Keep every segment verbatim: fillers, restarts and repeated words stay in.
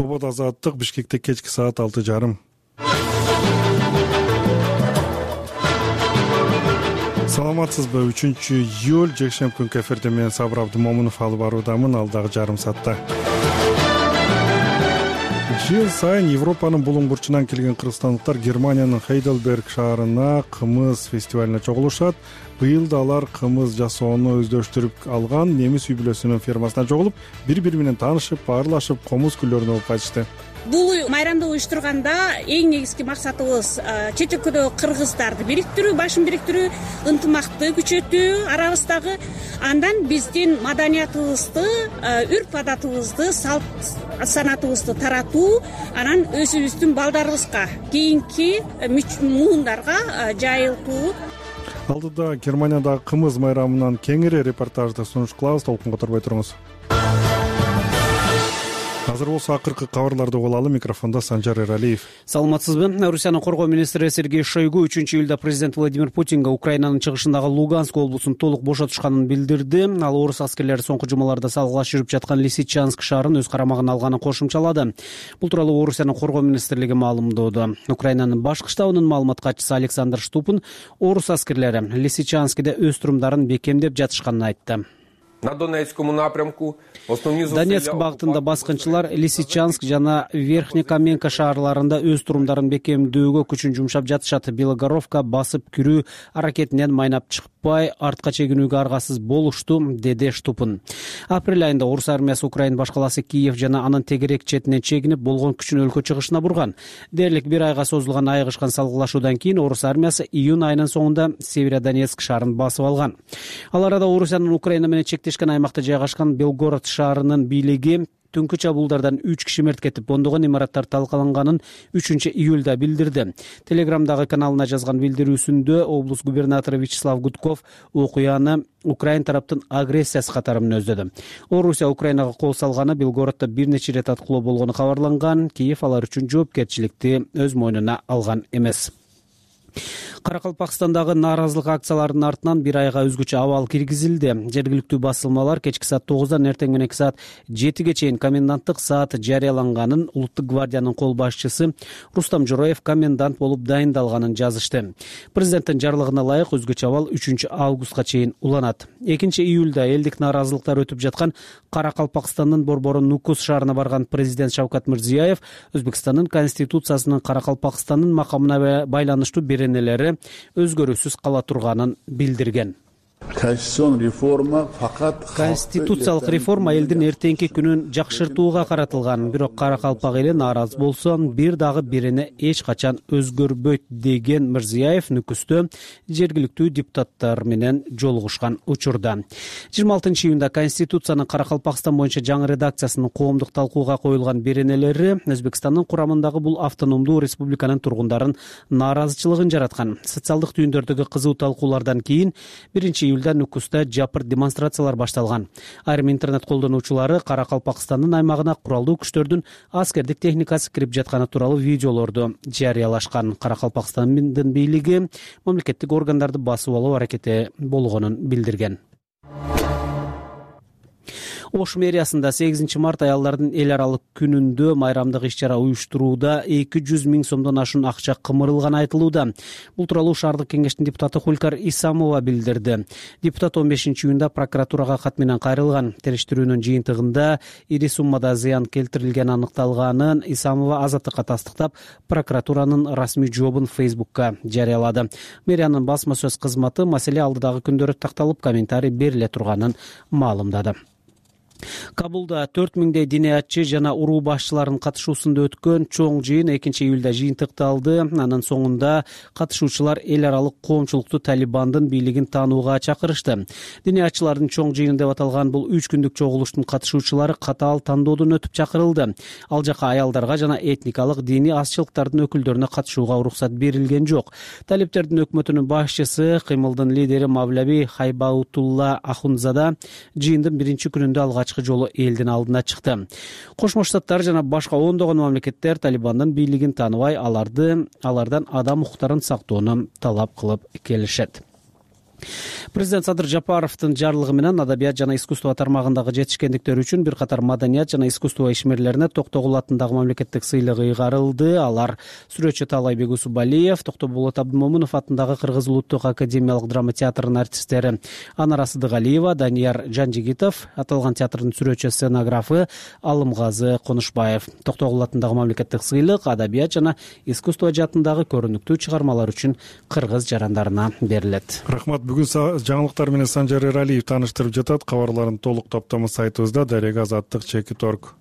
Убада Азаттык, Бишкекте кечки саат алты жарым. Саламатсызбы? үчүнчү июль жекшемби күнкү эфирде мен Сабыр Абдымомунов алып баруудамын алдагы жарым саатта. Жыл сайын Европанын булуң бурчунан келген кыргызстандыктар Германиянын Хейдельберг шаарына кымыз фестивалине чогулушат. Быйыл да алар кымыз жасоону өздөштүрүп алган немис үй бүлөсүнүн фермасына чогулуп, бири-бири менен таанышып, баарлашып, комуз күлөрүнө болуп кайтышты. Бул майрамды уюштурганда эң негизги максатыбыз чет өлкөдөгү кыргыздарды бириктирүү, башын бириктирүү, ынтымакты күчөтүү арабыздагы. Андан биздин маданиятыбызды, үрп адатыбызды, салт санатыбызды таратуу, анан өзүбүздүн балдарыбызга, кийинки муундарга жайылтуу. Алдыда Германиядагы кымыз майрамынан кеңири репортажды сунуш кылабыз, толкунга турбой туруңуз. Азыр болсо акыркы кабарларды угуп алалы. Микрофондо Санжар Эралиев. Саламатсызбы? Орусиянын коргоо министри Сергей Шойгу үчүнчү июлда президент Владимир Путинге Украинанын чыгышындагы Луганск облусун толук бошотушканын билдирди. Ал орус аскерлери соңку жумаларда салгылаш жүрүп жаткан Лисичанск шаарын өз карамагына алганын кошумчалады. Бул тууралуу Орусиянын коргоо министрлиги маалымдоодо. Украинанын башкы штабынын маалымат катчысы Александр Штупин орус аскерлери Лисичанскиде өз турумдарын бекемдеп жатышканын айтты. На Донецкому напрямку Донецк багытында баскынчылар Лисичанск жана Верхнекаменка шаарларында өз турумдарын бекемдөөгө күчүн жумшап жатышат. Белогоровка басып кирүү аракетинен майнап чыкпай, артка чегинүүгө аргасыз болушту, деди Штупин. Апрель айында орус армиясы Украина баш каласы Киев жана анын тегерек четинен чегинип болгон күчүн өлкө чыгышына бурган. Дээрлик бир айга созулган айыгышкан салгылашуудан кийин орус армиясы июнь айынын соңунда Северодонецк шаарын басып алган. Ал арада Орусиянын Украина менен чектешкен аймакта жайгашкан Белгород шаарынын бийлиги түнкү чабуулдардан үч киши мерт кетип, ондогон имараттар талкаланганын үчүнчү июлда билдирди. Телеграмдагы каналына жазган билдирүүсүндө облус губернатору Вячеслав Гудков окуяны Украин тараптын агрессиясы катары мүнөздөдү. Орусия Украинага кол салганы Белгороддо бир нече ирет аткылоо болгону кабарланган. Киев алар үчүн жоопкерчиликти өз мойнуна алган эмес. Каракалпакстандагы нааразылык акцияларынын артынан бир айга өзгөчө абал киргизилди. Жергиликтүү басылмалар кечки саат тогуздан эртең мененки саат жетиге чейин коменданттык саат жарыяланганын, Улуттук гвардиянын кол башчысы Рустам Жороев комендант болуп дайындалганын жазышты. Президенттин жарлыгына ылайык өзгөчө абал үчүнчү августка чейин уланат. экинчи июлда элдик нааразылыктар өтүп жаткан Каракалпакстандын борбору Нукус шаарына барган президент Шавкат Мирзиёев Өзбекстандын конституциясынын Каракалпакстандын макамына байланыштуу беренелери өзгөрүүсүз кала турганын билдирген. Конституциялык реформа элдин эртеңки күнүн жакшыртууга каратылган, бирок Каракалпак эли нааразы болсо, бир дагы бирине эч качан өзгөрбөйт деген Мирзиёев Нүкүстө жергиликтүү депутаттар менен жолугушкан учурда. жыйырма алтынчы июнда Конституциянын Каракалпакстан боюнча жаңы редакциясынын коомдук талкууга коюлган беренелери Өзбекстандын курамындагы бул автономдуу республиканын тургундарын нааразычылыгын жараткан. Социалдык түйүндөрдөгү кызуу талкуулардан кийин биринчи июлда Нүкүстө жапыр демонстрациялар башталган. Айрым интернет колдонуучулары Каракалпакстандын аймагына куралдуу күчтөрдүн аскердик техникасы кирип жатканы тууралуу видеолорду жарыялашкан. Каракалпакстандын бийлиги мамлекеттик органдарды басып алуу аракети болгонун билдирген. Ош мэриясында сегизинчи март аялдардын эл аралык күнүндө майрамдык иш-чара уюштурууда эки жүз миң сомдон ашуун акча кымырылганы айтылууда. Бул тууралуу шаардык кеңештин депутаты Хулькар Исамова билдирди. Депутат он бешинчи июнда прокуратурага кат менен кайрылган. Териштирүүнүн жыйынтыгында ири суммада зыян келтирилгени аныкталганын Исамова Азаттыкка тастыктап, прокуратуранын расмий жообун Фейсбукка жарыялады. Мэриянын басма сөз кызматы маселе алдыдагы күндөрү такталып, комментарий бериле турганын маалымдады. Кабулда төрт миңдей диниятчы жана уруу башчыларынын катышуусунда өткөн чоң жыйын экинчи июлда жыйынтыкталды. Анын соңунда катышуучулар эл аралык коомчулукту Талибандын бийлигин таанууга чакырышты. Диниятчылардын чоң жыйыны деп аталган бул үч күндүк чогулуштун катышуучулары катаал тандоодон өтүп чакырылды. Ал жака аялдарга жана этникалык диний азчылыктардын өкүлдөрүнө катышууга уруксат берилген жок. Талиптердин өкмөтүнүн башчысы, кыймылдын лидери Мавлави Хайбаутулла Ахунзада жыйындын биринчи күнүндө алгач жолу элдин алдына чыкты. Кошмо Штаттар жана башка ондогон мамлекеттер Талибандын бийлигин тааныбай, аларды алардан адам укуктарын сактоону талап кылып келишет. Президент Садыр Жапаровдун жарлыгы менен адабият жана искусство тармагындагы жетишкендиктери үчүн бир катар маданият жана искусство ишмерлерине Токтогул атындагы мамлекеттик сыйлык ыйгарылды. Алар сүрөтчү Таалайбек Усубалиев, Токтоболот Абдымомунов атындагы Кыргыз улуттук академиялык драма театрынын артисттери Анара Сыдыгалиева, Данияр Жанжигитов, аталган театрдын сүрөтчү сценографы Алымгазы Конушбаев. Токтогул атындагы мамлекеттик сыйлык адабият жана искусство жаатындагы көрүнүктүү чыгармалар үчүн кыргыз жарандарына берилет. Рахмат. Бүгүн жаңылыктар менен Санжар Эралиев тааныштырып жатат. Кабарлардын толук топтому сайтыбызда дарега азаттык чеки торг.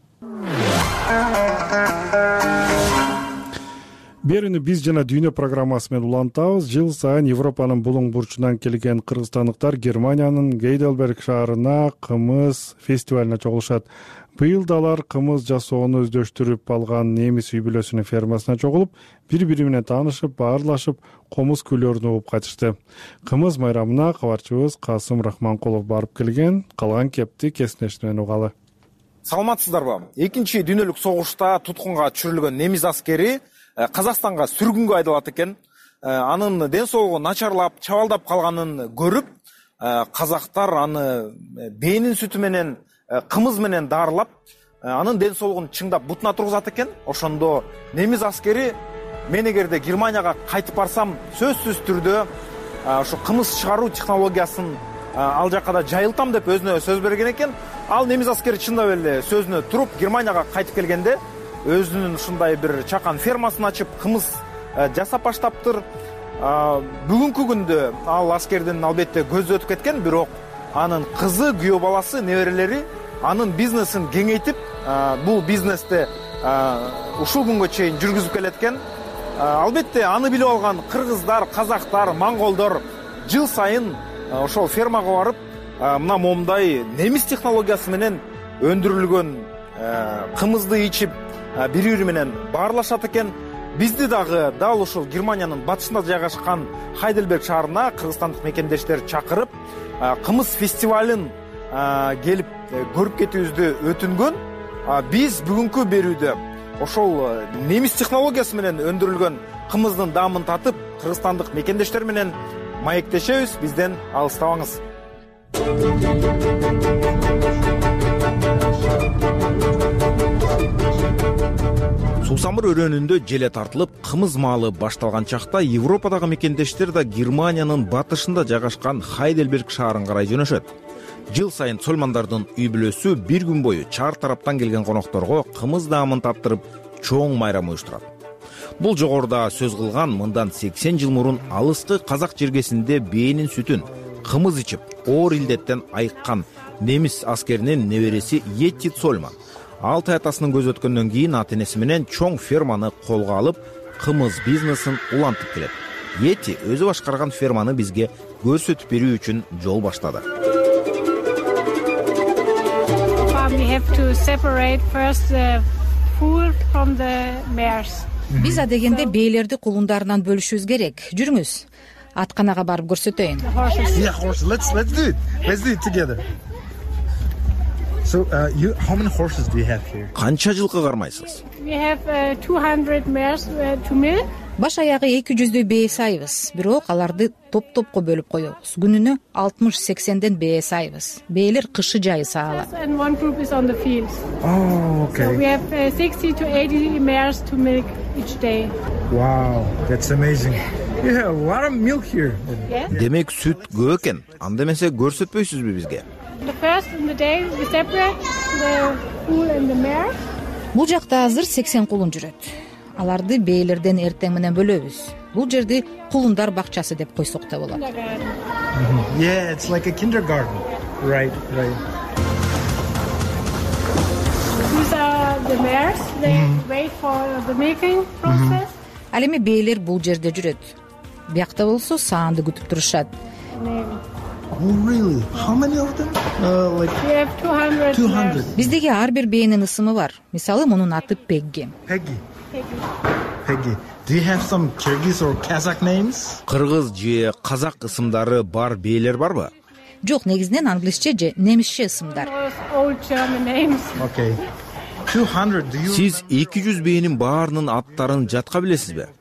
Берүүнү биз жана дүйнө программасы менен улантабыз. Жыл сайын Европанын булуң бурчунан келген кыргызстандыктар Германиянын Гейдельберг шаарына кымыз фестивалына чогулушат. Быйыл да алар кымыз жасоону өздөштүрүп алган немис үй бүлөсүнүн фермасына чогулуп, бири-бири менен таанышып, баарлашып, комуз күйлөрүн угуп кайтышты. Кымыз майрамына кабарчыбыз Касым Рахманкулов барып келген. Калган кепти кесинеши менен угалы. Саламатсыздарбы? Экинчи дүйнөлүк согушта туткунга түшүрүлгөн немис аскери Казакстанга сүргүнгө айдалат экен. Анын ден соолугу начарлап, чабалдап калганын көрүп, казактар аны бээнин сүтү менен, кымыз менен даарылап, анын ден соолугун чыңдап бутуна тургузат экен. Ошондо немис аскери мен эгерде Германияга кайтып барсам, сөзсүз түрдө ошо кымыз чыгаруу технологиясын ал жакка да жайылтам деп өзүнө сөз берген экен. Ал немис аскери чындап эле сөзүнө туруп Германияга кайтып келгенде өзүнүн ушундай бир чакан фермасын ачып, кымыз жасап баштаптыр. Бүгүнкү күндө ал аскердин албетте көзү өтүп кеткен, бирок анын кызы, күйөө баласы, неберелери анын бизнесин кеңейтип, бул бизнести ушул күнгө чейин жүргүзүп келеткен. Албетте аны билип алган кыргыздар, казактар, монголдор жыл сайын ошол фермага барып, мына момундай немис технологиясы менен өндүрүлгөн кымызды ичип, бири-бири менен баарлашат экен. Бизди дагы дал ушул Германиянын батышында жайгашкан Хайдельберг шаарына кыргызстандык мекендештер чакырып, кымыз фестивалын келип көрүп кетүүбүздү өтүнгөн. Биз бүгүнкү берүүдө ошол немис технологиясы менен өндүрүлгөн кымыздын даамын татып, кыргызстандык мекендештер менен маектешебиз. Бизден алыстабаңыз. Сусамыр өрөөнүндө желе тартылып, кымыз маалы башталган чакта Европадагы мекендештер да Германиянын батышында жайгашкан Хайдельберг шаарын карай жөнөшөт. Жыл сайын сольмандардын үй бүлөсү бир күн бою чар тараптан келген конокторго кымыз даамын таптырып, чоң майрам уюштурат. Бул жогоруда сөз кылган мындан сексен жыл мурун алыскы казак жергесинде бээнин сүтүн кымыз ичип, оор илдеттен айыккан немис аскеринин небереси Йетти Цольман алты атасынын көзү өткөндөн кийин ата-энеси менен чоң ферманы колго алып, кымыз бизнесин улантып келет. Йетти өзү башкарган ферманы бизге көрсөтүп берүү үчүн жол баштады. Биз адегенде бээлерди кулундарынан бөлүшүбүз керек. Жүрүңүз. Атканага барып көрсөтөйүн. So, uh, you, how many horses do you have here? Канча жылкы кармайсыз? We have uh, two hundred mares uh, to milk. Баш аягы эки жүздөй бээ сайбыз, бирок аларды топ-топко бөлүп коебуз. Күнүнө алтымыш сексенден бээ сайбыз. Бээлер кышы жайы саалат. And one group is on the fields. Oh, okay. So we have uh, sixty to eighty mares to milk each day. Wow, that's amazing. You have a lot of milk here. Yes. Демек сүт көп экен. Анда эмесе көрсөтпөйсүзбү бизге? The first in the day we separate the foal and the mare. Бул жакта азыр сексен кулун жүрөт. Аларды бээлерден эртең менен бөлөбүз. Бул жерди кулундар бакчасы деп койсок да болот. Mm-hmm. Yeah, it's like a kindergarten. Right, right. These are the mares. They mm-hmm. wait for the milking process. Mm-hmm. Ал эми бээлер бул жерде жүрөт. Биякта болсо саанды күтүп турушат. Oh, really? How many of them? Uh, like We have two hundred. two hundred. Биздеги ар бир бээнин ысымы бар. Мисалы, мунун аты Пегги. Peggy. Peggy. Do you have some Kyrgyz or Kazakh names? Кыргыз же казак ысымдары бар бээлер барбы? Жок, негизинен англисче же немисче ысымдар. Those old German names. Okay. two hundred. Do you Сиз эки жүз бээнин баарынын аттарын жатка билесизби?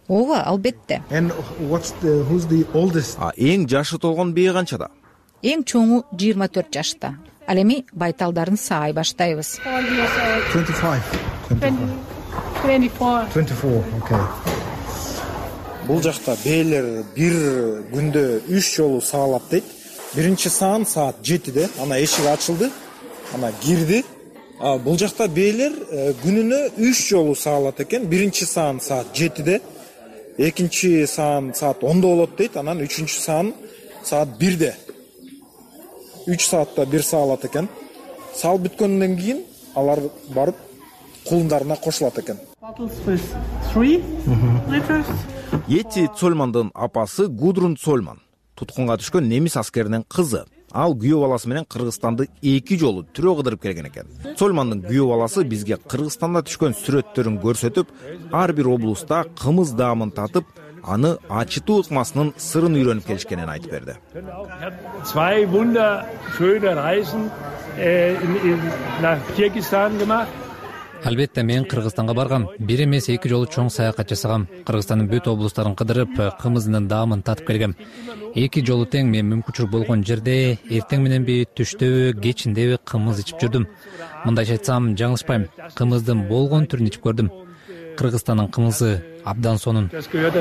ооба, албетте. And what's the who's the oldest? А эң жашы толгон бие канчада? Эң чоңу жыйырма төрт жашта. Ал эми байталдарын саай баштайбыз. twenty-five. twenty-four. twenty-four. Okay. Бул жакта бээлер бир күндө үч жолу саалат дейт. Биринчи саан саат жетиде, ана эшик ачылды, ана кирди. А бул жакта бээлер күнүнө үч жолу саалат экен. Биринчи саан саат жетиде, экинчи саан саат ондо болот дейт, анан үчүнчү саан саат бирде. үч саатта бир саалат экен. Саал бүткөндөн кийин алар барып кулундарына кошулат экен. Three liters. Йетти Цольмандын апасы Гудрун Цольман туткунга түшкөн немис аскеринин кызы. Ал күйөө баласы менен Кыргызстанды эки жолу түрөө кыдырып келген экен. Цольмандын күйөө баласы бизге Кыргызстанда түшкөн сүрөттөрүн көрсөтүп, ар бир облуста кымыз даамын татып, аны ачытуу ыкмасынын сырын үйрөнүп келишкенин айтып берди. Zwei wunderschöne Reisen in nach Kirgisistan gemacht. Албетте мен Кыргызстанга баргам. Бир эмес эки жолу чоң саякат жасагам. Кыргызстандын бүт облустарын кыдырып, кымызынын даамын татып келгем. Эки жолу тең мен мүмкүнчүлүк болгон жерде эртең мененби, түштөбү, кечиндеби кымыз ичип жүрдүм. Мындайча айтсам, жаңылышпайм. Кымыздын болгон түрүн ичип көрдүм. Кыргызстандын кымызы абдан сонун.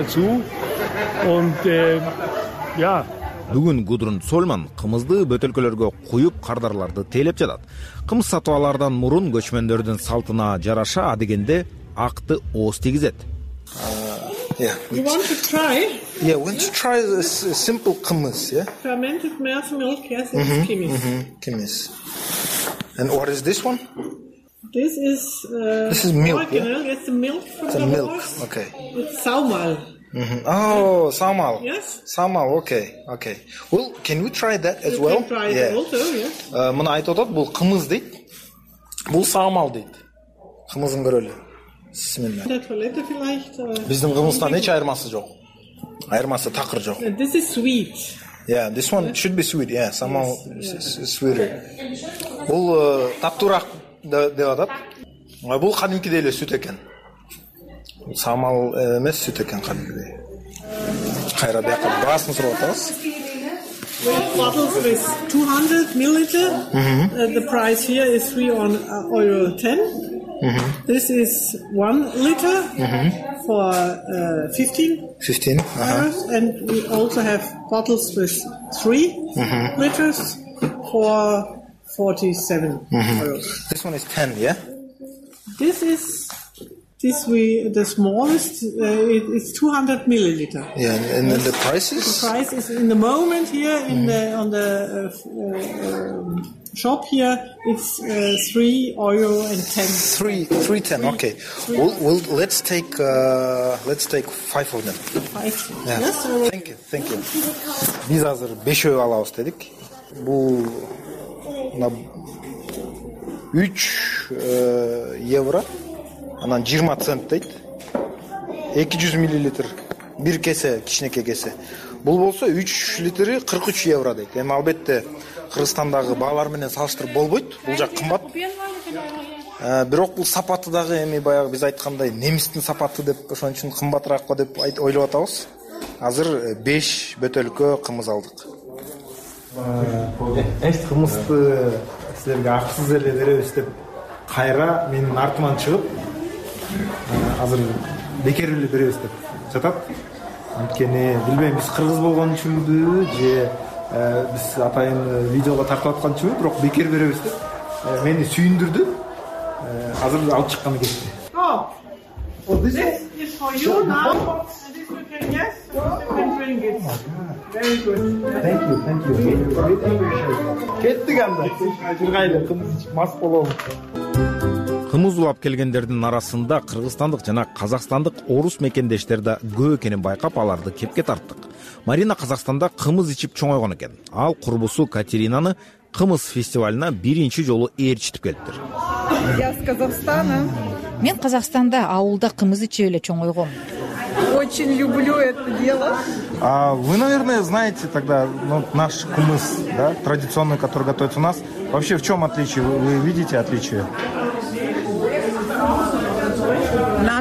Бүгүн Гудрун Цольман кымызды бөтөлкөлөргө куюп, кардарларды тейлеп жатат. Кымыз сатып алаардан мурун көчмөндөрдүн салтына жараша адегенде акты ооз тийгизет. You want to try? Yeah, want to try this simple kımız, yeah? Fermented milk, yes, it's kimis. Kimis. And what is this one? This is uh, This is milk, original. yeah? It's the milk from It's the a milk, horse. okay. It's saumal. Mm-hmm. Oh, samal. Yes. Samal, okay, okay. Well, can we try that as You well? can try it Yeah. also, yes. Uh, Мына айтып атат, бул кымыз дейт. Бул самал дейт. Кымызын көрөлү. Бисмилла. Der Toilette vielleicht. Uh, Биздин кымыздан эч айырмасы жок. Айырмасы такыр жок. This is sweet. Yeah, this one should be sweet. Yeah, samal is sweeter. Бул таттуураак деп атат. Бул кадимкидей эле сүт экен. Самал эмес, сүт экен кадимкидей. Кайра бияка баасын сурап атабыз. We have bottles with two hundred milliliter. Mm-hmm. Uh, the price here is three on uh, euro ten. Mm-hmm. This is one liter Mm-hmm. for uh, fifteen. fifteen. Uh-huh. euros, and we also have bottles with three Mm-hmm. liters for forty-seven Mm-hmm. euros. This one is ten, yeah? This is this we the smallest. Uh, it, it's two hundred milliliter. Yeah, and then the The prices? price is in the moment here in the on the uh, uh, um, shop here. It's uh, three euro and ten. Three, three ten. Okay. Well, well, let's take uh, let's take five of them. Five. Yeah. Yes. So Thank you, thank you. Биз азыр бешөө алабыз дедик. Бул мына үч евро, анан жыйырма цент дейт. эки жүз миллилитр бир кесе, кичинекей кесе. Бул болсо үч литри кырк үч евро дейт. Эми албетте Кыргызстандагы баалар менен салыштырып болбойт. Бул жак кымбат. Бирок бул сапаты дагы эми баягы биз айткандай немистин сапаты деп ошон үчүн кымбатыраак деп ойлоп атабыз. Азыр беш бөтөлкө кымыз алдык. Эст кымызды силерге акысыз эле беребиз деп кайра менин артыман чыгып, азыр бекер эле беребиз деп жатат. Анткени билбейм, биз кыргыз болгон үчүнбү же биз атайын видеого тартып аткан үчүнбү, бирок бекер беребиз деп мени сүйүндүрдү. Азыр алып чыкканы кетти. Oh, this is for you now. This you can yes, you can drink it. Very good. Thank you, thank you. Кеттик анда. Жыргайлы кымыз мас болобу. Кымыз улап келгендердин арасында кыргызстандык жана казакстандык орус мекендештер да көп экенин байкап, аларды кепке тарттык. Марина Казакстанда кымыз ичип чоңойгон экен. Ал курбусу Катеринаны кымыз фестивалына биринчи жолу ээрчитип келиптир. Я с Казахстана. Мен Казакстанда ауылда кымыз ичип эле чоңойгом. Очень люблю это дело. А вы, наверное, знаете тогда ну, наш кумыс, да, традиционный, который готовится у нас. Вообще в чем отличие? Вы, вы видите отличие? Наш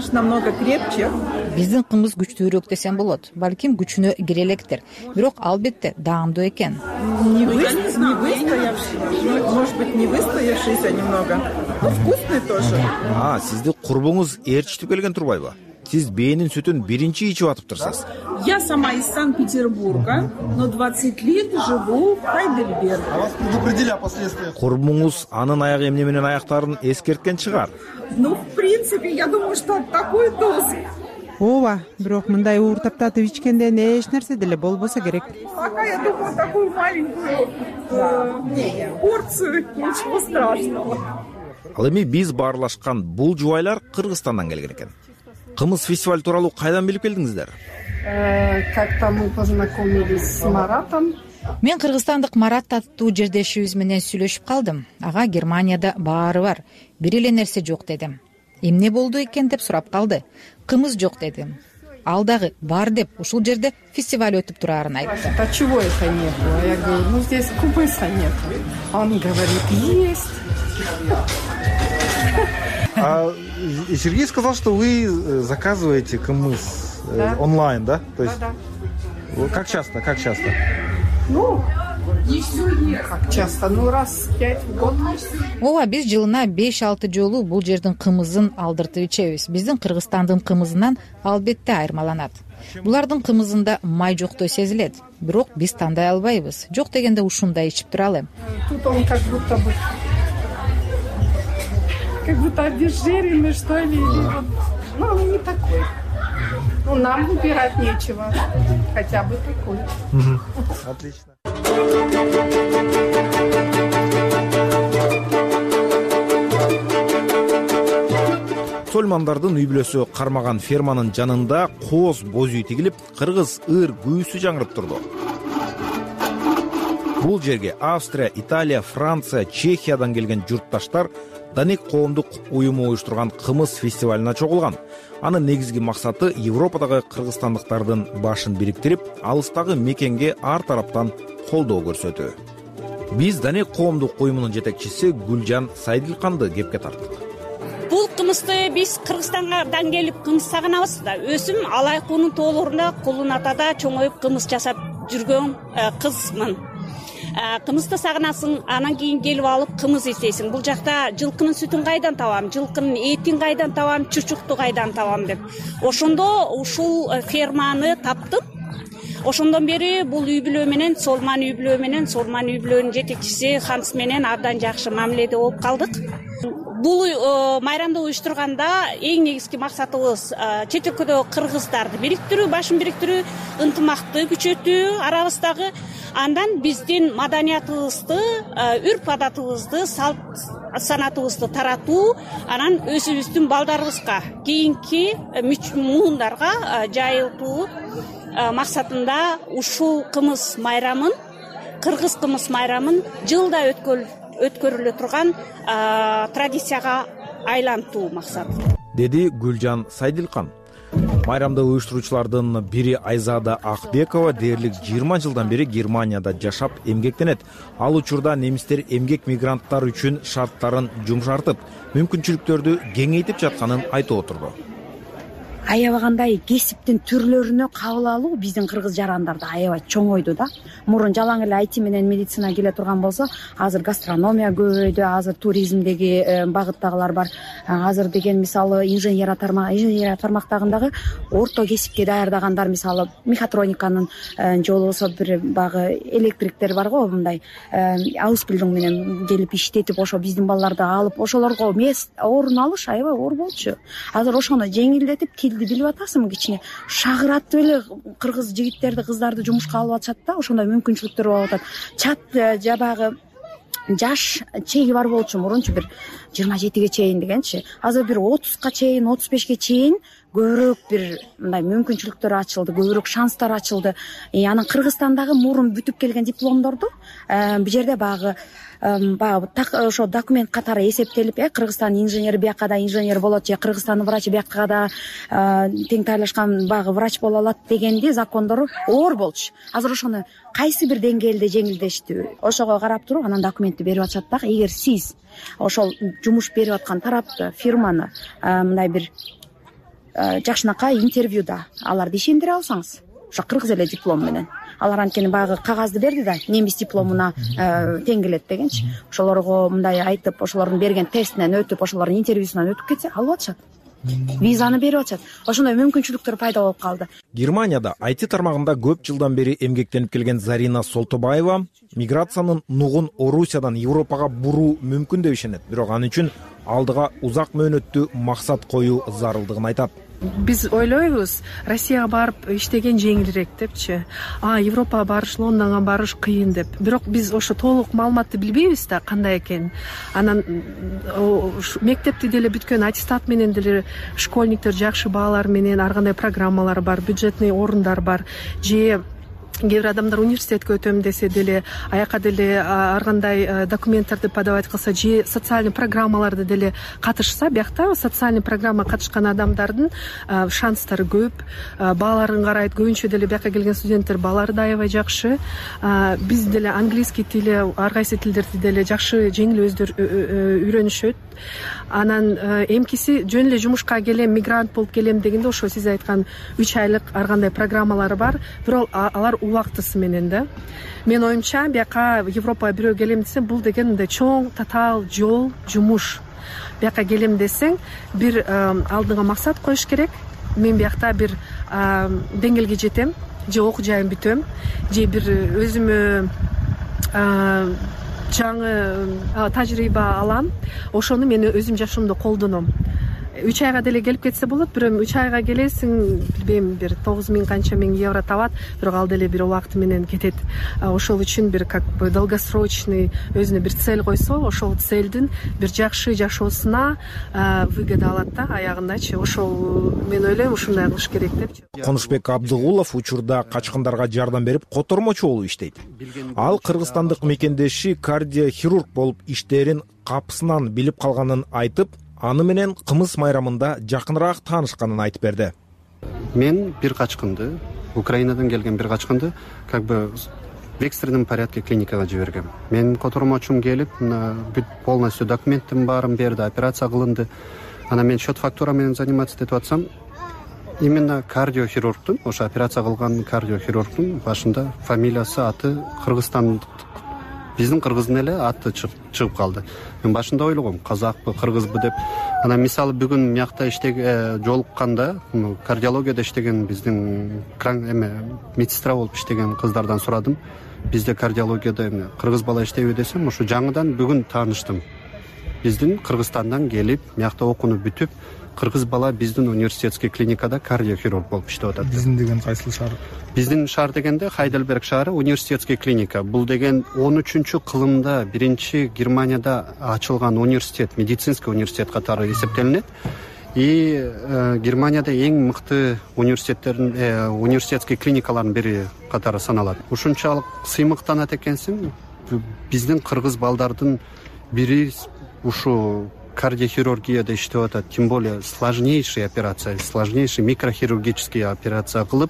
наш намного крепче. Биздин кымыз күчтүүрөөк десем болот. Балким күчүнө кире электир. Бирок албетте даамдуу экен. Не выстоявший, может быть, не выстоявшийся немного, но вкусный тоже. А, сизди курбуңуз ээрчитип келген турбайбы? Сиз бээнин сүтүн биринчи ичип атыптырсыз. Я сама из Санкт-Петербурга, но двадцать лет живу в Хайдельберге. А вас предупредили о последствиях? Курбуңуз анын аягы эмне менен аяктарын эскерткен чыгар. Ну, в принципе, я думаю, что такой доз. ооба, бирок мындай уур таптатып ичкенден эч нерсе деле болбосо керек. Пока я думаю, такую маленькую э, порцию, ничего страшного. Ал эми биз баарлашкан бул жубайлар Кыргызстандан келген экен. Кымыз фестиваль тууралуу кайдан билип келдиңиздер? Как-то мы познакомились с Маратом. Мен кыргызстандык Марат аттуу жердешибиз менен сүйлөшүп калдым. Ага Германияда баары бар, бир эле нерсе жок дедим. Эмне болду экен деп сурап калды. Кымыз жок дедим. Ал дагы бар деп ушул жерде фестиваль өтүп турарын айтты. А чего это нету? А я говорю, ну здесь кумыса нет. Он говорит, есть. А Сергей сказал, что вы заказываете кымыз Да. онлайн, да? То есть Да, как часто? Как часто? Ну, не все есть. Как часто? Ну, раз пять в год. Ооба, биз жылына беш алты жолу бул жердин кымызын алдыртып ичебиз. Биздин Кыргызстандын кымызынан албетте айырмаланат. Булардын кымызында май жоктой сезилет. Бирок биз тандай албайбыз. Жок дегенде ушундай ичип туралы. Тут он как будто бы... Как будто обезжиренный, что ли. или вот. Ну, он не такой. Ну, нам выбирать нечего. Хотя бы такой. Отлично. Сольмандардын үй бүлөсү кармаган ферманын жанында кооз боз үй тигилип, кыргыз ыр күүсү жаңырып турду. Бул жерге Австрия, Италия, Франция, Чехиядан келген журтташтар Даник коомдук уюму уюштурган кымыз фестивалына чогулган. Анын негизги максаты Европадагы кыргызстандыктардын башын бириктирип, алыстагы мекенге ар тараптан колдоо көрсөтүү. Биз Даник коомдук уюмунун жетекчиси Гүлжан Сайдилканды кепке тарттык. Бул кымызды биз Кыргызстандан келип кымыз сагынабыз да. Өзүм Алай куунун тоолорунда Кулун атада чоңоюп кымыз жасап жүргөн кызмын. Кымызды сагынасың, анан кийин келип алып кымыз ичесиң. Бул жакта жылкынын сүтүн кайдан табам, жылкынын этин кайдан табам, чучукту кайдан табам деп. Ошондо ушул ферманы таптым. Ошондон бери бул үй бүлө менен, Солман үй бүлө менен, Солман үй бүлөнүн жетекчиси Ханс менен абдан жакшы мамиледе болуп калдык. Бул майрамды уюштурганда эң негизги максатыбыз чет өлкөдө кыргыздарды бириктирүү, башын бириктирүү, ынтымакты күчөтүү арабыздагы. Андан биздин маданиятыбызды, үрп адатыбызды, салт санатыбызды таратуу, анан өзүбүздүн балдарыбызга, кийинки муундарга жайылтуу максатында ушул кымыз майрамын, кыргыз кымыз майрамын жылда өткөрүлө турган традицияга айлантуу максат. Деди Гүлжан Сайдилкан. Майрамды уюштуруучулардын бири Айзада Акбекова дээрлик жыйырма жылдан бери Германияда жашап эмгектенет. Ал учурда немистер эмгек мигранттар үчүн шарттарын жумшартып, мүмкүнчүлүктөрдү кеңейтип жатканын айтып отурду. Аябагандай кесиптин түрлөрүнө кабыл алуу биздин кыргыз жарандарда аябай чоңойду да. Мурун жалаң эле ай ти менен медицина келе турган болсо, азыр гастрономия көбөйдү, азыр туризмдеги багыттагылар бар. Азыр деген мисалы инженер тармак, инженер тармактагындагы орто кесипке даярдагандар, мисалы мехатрониканын же болбосо бир багы электриктер бар го, мындай ауспилдиң менен келип иштетип, ошо биздин балдарды алып, ошолорго мест орун алыш аябай оор болчу. Азыр ошону жеңилдетип билип атасыңбы, кичине шагыратып эле кыргыз жигиттерди, кыздарды жумушка алып атышат да, ошондой мүмкүнчүлүктөр болуп атат. Чат жабагы жаш чеги бар болчу, мурунчу бир жыйырма жетиге чейин дегенчи. Азыр бир отузга чейин, отуз бешке чейин көбүрөөк бир мындай мүмкүнчүлүктөр ачылды, көбүрөөк шанстар ачылды. Анан Кыргызстандагы мурун бүтүп келген дипломдорду бул жерде багы баягы ошо документ катары эсептелип, э Кыргызстан инженери бияка да инженер болот, же Кыргызстандын врачы бияка да тең тайлашкан багы врач боло алат дегенди закондору оор болчу. Азыр ошону кайсы бир деңгээлде жеңилдештүү, ошого карап туруп анан документти берип атышат да. Эгер сиз ошол жумуш берип аткан тарапты, фирманы мындай бир жакшынакай интервьюда аларды ишендире алсаңыз ошо кыргыз эле диплом менен алар анткени баягы кагазды берди да немис дипломуна тең келет дегенчи ошолорго мындай айтып ошолордун берген тестинен өтүп ошолордун интервьюсунан өтүп кетсе алып атышат, визаны берип атышат. Ошондой мүмкүнчүлүктөр пайда болуп калды. Германияда ай ти тармагында көп жылдан бери эмгектенип келген Зарина Солтобаева миграциянын нугун Орусиядан Европага буруу мүмкүн деп ишенет, бирок ал үчүн алдыга узак мөөнөттүү максат коюу зарылдыгын айтат. Биз ойлойбуз, Россияга барып иштеген жеңилирээк депчи. А Европага барыш, Лондонго барыш кыйын деп. Бирок биз ошо толук маалыматты билбейбиз да кандай экенин. Анан мектепти деле бүткөн аттестат менен деле школьниктер жакшы баалар менен ар кандай программалар бар, бюджетный орундар бар. Же кээ бир адамдар университетке өтөм десе деле аяка деле ар кандай документтерди подавать кылса же социальный программаларды деле катышса, биякта социальный программа катышкан адамдардын шанстары көп, бааларын карайт. Көбүнчө деле бияка келген студенттер баалары да аябай жакшы. Биз деле английский тили, ар кайсы тилдерди деле жакшы жеңил өздөрү үйрөнүшөт. Анан эмкиси жөн эле жумушка келем, мигрант болуп келем дегенде ошо сиз айткан үч айлык ар кандай программалары бар, бирок алар убактысы менен да. Мен оюмча бияка Европага бирөө келем десе, бул деген мындай чоң татаал жол, жумуш. Бияка келем десең, бир алдыңа максат коюш керек. Мен биякта бир деңгээлге жетем, же окуу жайым бүтөм, же бир өзүмө жаңы тажрыйба алам, ошону мен өзүм жашоомдо колдоном. үч айга деле келип кетсе болот, бирок үч айга келесиң, билбейм, бир тогуз миң канча миң евро табат, бирок ал деле бир убакыт менен кетет. Ошол үчүн бир как бы долгосрочный өзүнө бир цель койсо, ошол целдин бир жакшы жашоосуна выгода алат да аягындачы. Ошол мен ойлойм, ушундай кылыш керек депчи. Конушбек Абдыгулов учурда качкындарга жардам берип, котормочу болуп иштейт. Ал кыргызстандык мекендеши кардиохирург болуп иштерин капысынан билип калганын айтып, аны менен кымыз майрамында жакыныраак таанышканын айтып берди. Мен бир качкынды, Украинадан келген бир качкынды, как бы в экстренном порядке клиникага жибергем. Мен котормочум келип, бүт полностью документтин баарын берди, операция кылынды. Анан мен счет фактура менен заниматься этип атсам, именно кардиохирургдун, ошо операция кылган кардиохирургдун башында фамилиясы, аты Кыргызстандык, биздин кыргыздын эле аты чыгып калды. Мен башында ойлогом, казакпы, кыргызбы деп. Анан мисалы бүгүн мякта иштеге жолукканда, кардиологияда иштеген биздин эме медсестра болуп иштеген кыздардан сурадым. Бизде кардиологияда эме кыргыз бала иштейби десем, ошо жаңыдан бүгүн тааныштым. Биздин Кыргызстандан келип, мякта окууну бүтүп, кыргыз бала биздин университетский клиникада кардиохирург болуп иштеп атат. Биздин деген кайсыл шаар? Биздин шаар дегенде Хайдельберг шаары, университетский клиника. Бул деген он үчүнчү кылымда биринчи Германияда ачылган университет, медицинский университет катары эсептелинет. И э, Германияда эң мыкты университеттердин, э, университетский клиникалардын бири катары саналат. Ушунчалык сыймыктанат экенсиң, биздин кыргыз балдардын бири ушу кардиохирургияда иштеп атат, тем более сложнейший операция, сложнейший микрохирургический операция кылып,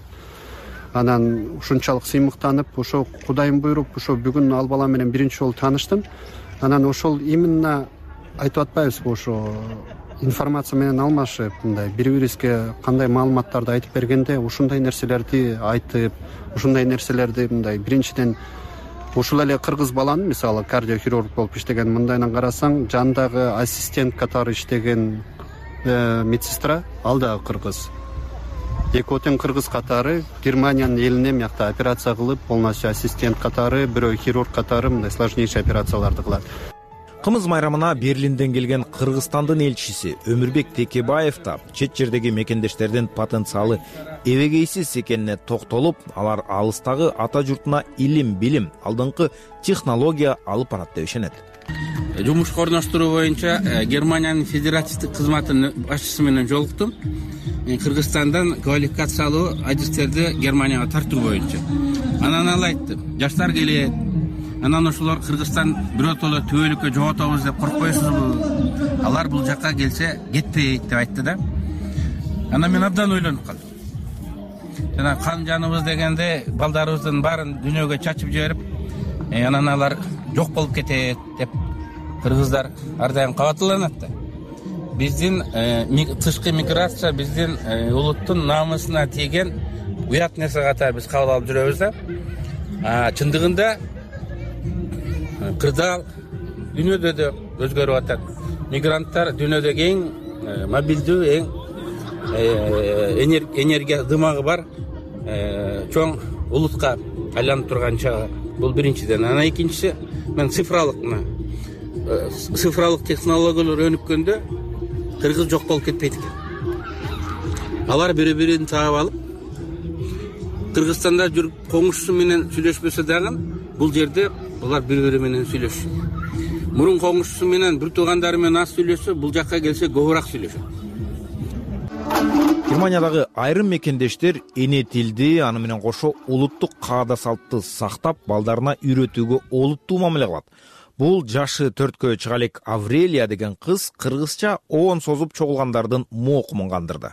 анан ушунчалык сыймыктанып, ошо Кудайым буйруп, ошо бүгүн ал бала менен биринчи жолу тааныштым. Анан ошол именно айтып атпайбызбы, ошо информация менен алмашып, мындай бири-бирибизге кандай маалыматтарды айтып бергенде, ушундай нерселерди айтып, ушундай нерселерди мындай биринчиден ушул эле кыргыз баланын, мисалы кардиохирург болуп иштеген, мындайынан карасаң, жандагы ассистент катары иштеген э, медсестра, ал дагы кыргыз. Экөө тең кыргыз катары Германиянын элине мякта операция кылып, полностью ассистент катары, бирөө хирург катары мындай сложнейший операцияларды кылат. Кымыз майрамына Берлинден келген Кыргызстандын элчиси Өмүрбек Текебаев да чет жердеги мекендештердин потенциалы эбегейсиз экенине токтолуп, алар алыстагы ата журтуна илим, билим, алдыңкы технология алып барат деп ишенет. Жумушка орноштуруу боюнча Германиянын федеративдик кызматынын башчысы менен жолуктум. Кыргызстандан квалификациялуу адистерди Германияга тартуу боюнча. Анан ал айтты, жаштар келет. Анан ошолор Кыргызстан биротоло түбөлүккө жоготобуз деп коркпойсузбу? Алар бул жакка келсе кетпейт деп айтты да. Анан мен абдан ойлонуп калдым. Жана кан жаныбыз дегенде балдарыбыздын баарын дүйнөгө чачып жиберип, анан алар жок болуп кетет деп кыргыздар ар дайым кабатталанат да. биздин тышкы миграция биздин улуттун намысына тийген уят нерсе катары биз кабыл алып жүрөбүз да. Чындыгында кырдаал дүйнөдө да өзгөрүп атат. Мигранттар дүйнөдөгү эң мобилдүү, эң энергия дымагы бар чоң улутка айланып турган чагы. Бул биринчиден. Анан экинчиси, мен цифралык мына цифралык технологиялар өнүккөндө кыргыз жок болуп кетпейт экен. Алар бири-бирин таап алып, Кыргызстанда жүрүп коңушусу менен сүйлөшпөсө дагы, бул жерде булар бири-бири менен сүйлөшөт. Мурун коңушусу менен бир туугандары менен аз сүйлөшсө, бул жакка келсе көбүрөөк сүйлөшөт. Германиядагы айрым мекендештер эне тилди, аны менен кошо улуттук каада салтты сактап, балдарына үйрөтүүгө олуттуу мамиле кылат. Бул жашы төрткө чыга элек Аврелия деген кыз кыргызча оон созуп чогулгандардын моокумун кандырды.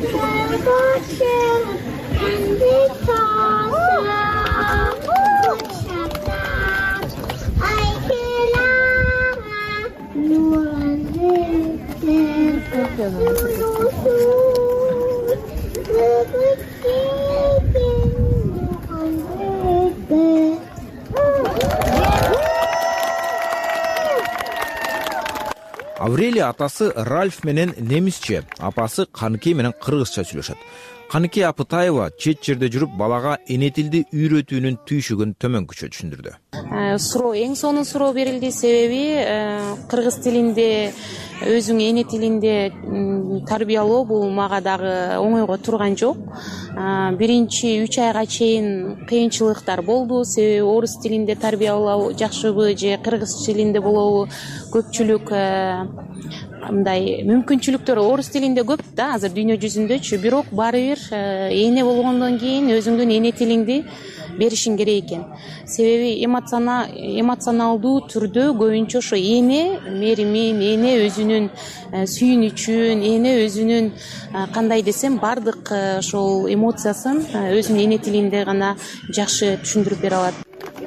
Аврелия атасы Ральф менен немисче, апасы Каныке менен кыргызча сүйлөшөт. Каныке Апытаева чет жерде жүрүп балага эне тилди үйрөтүүнүн түйшүгүн төмөнкүчө түшүндүрдү. Суроо, эң сонун суроо берилди, себеби кыргыз тилинде, өзүң эне тилинде тарбиялоо бул мага дагы оңойго турган жок. Биринчи үч айга чейин кыйынчылыктар болду, себеби орус тилинде тарбиялоо жакшыбы же кыргыз тилинде болобу, көпчүлүк мындай мүмкүнчүлүктөр орус тилинде көп да, азыр дүйнө жүзүндөчү, бирок баары бир эне болгондон кийин өзүңдүн эне тилиңди беришиң керек экен. Себеби эмоционалдуу түрдө көбүнчө ошо эне меримин, эне өзүнүн сүйүнүчүн, эне өзүнүн кандай десем бардык ошол эмоциясын өзүнүн эне тилинде гана жакшы түшүндүрүп бере алат.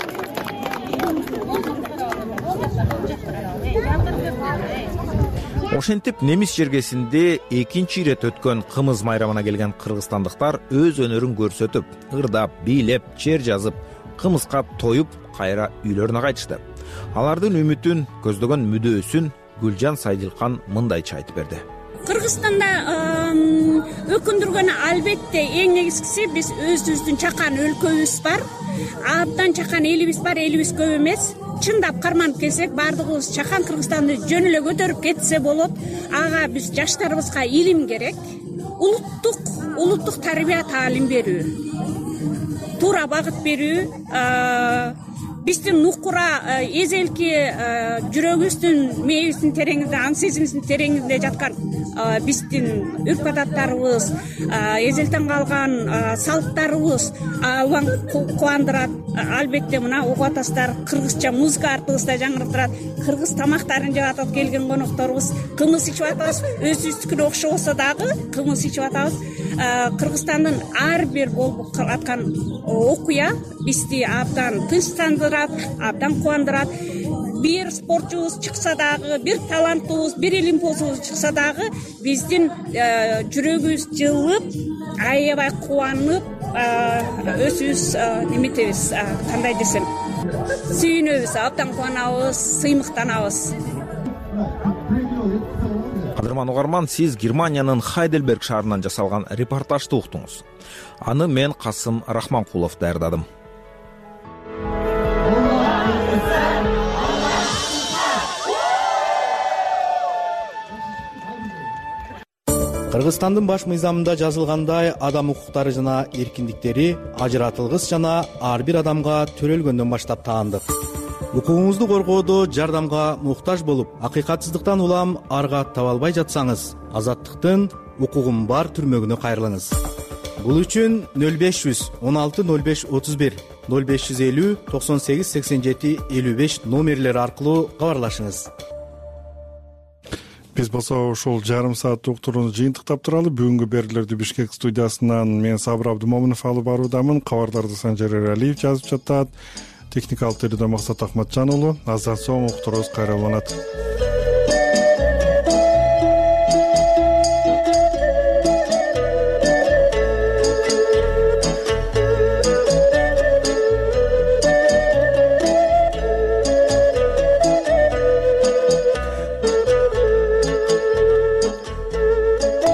Ошентип немис жергесинде экинчи ирет өткөн кымыз майрамына келген кыргызстандыктар өз өнөрүн көрсөтүп, ырдап, бийлеп, чер жазып, кымызга тоюп, кайра үйлөрүнө кайтышты. Алардын үмүтүн, көздөгөн мүдөөсүн Гүлжан Сайдилкан мындайча айтып берди. Кыргызстанда өкүндүргөнү албетте эң негизгиси биз өзүбүздүн чакан өлкөбүз бар, абдан чакан элибиз бар, элибиз көп эмес. Чындап карманып келсек, бардыгыбыз чакан Кыргызстанды жөн эле көтөрүп кетсе болот. Ага биз жаштарыбызга илим керек, улуттук улуттук тарбия таалим берүү, туура багыт берүү, биздин нукура эзелки жүрөгүбүздүн, мээбиздин тереңинде, аң сезимибиздин тереңинде жаткан биздин үрп адаттарыбыз, эзелтен калган салттарыбыз албан кубандырат. Албетте мына угуп атасыздар, кыргызча музыка артыбызда жаңыртырат, кыргыз тамактарын жеп атат келген конокторубуз, кымыз ичип атабыз, өзүбүздүкүнө окшобосо дагы кымыз ичип атабыз. Кыргызстандын ар бир болуп аткан окуя бизди абдан тынчтандырат, абдан кубандырат. Бир спортчубуз чыкса дагы, бир таланттуубуз, бир илимпоздубуз чыкса дагы биздин жүрөгүбүз жылып, аябай кубанып, өзүбүз неметебиз, кандай десем, сүйүнөбүз, абдан кубанабыз, сыймыктанабыз. Кадырман угарман, сиз Германиянын Хайдельберг шаарынан жасалган репортажды уктуңуз. Аны мен Касым Рахманкулов даярдадым. Кыргызстандын баш мыйзамында жазылгандай, адам укуктары жана эркиндиктери ажыратылгыс жана ар бир адамга төрөлгөндөн баштап таандык. Укугуңузду коргоодо жардамга муктаж болуп, акыйкатсыздыктан улам аргат таба албай жатсаңыз, азаттыктын укугум бар түрмөгүнө кайрылыңыз. Бул үчүн нөл беш жүз он алты нөл беш отуз бир, нөл беш жүз элүү токсон сегиз сексен жети элүү беш номерлери аркылуу кабарлашыңыз. Биз болсо ушул жарым сааттык уктурууну жыйынтыктап туралы. Бүгүнкү берүүлөрдү Бишкек студиясынан мен Сабыр Абдымомунов алып баруудамын. Кабардарды Санжар Эралиев жазып жатат. Техникалык терүүдө Максат Ахматжан уулу. Аздан соң уктуруубуз кайра уланат.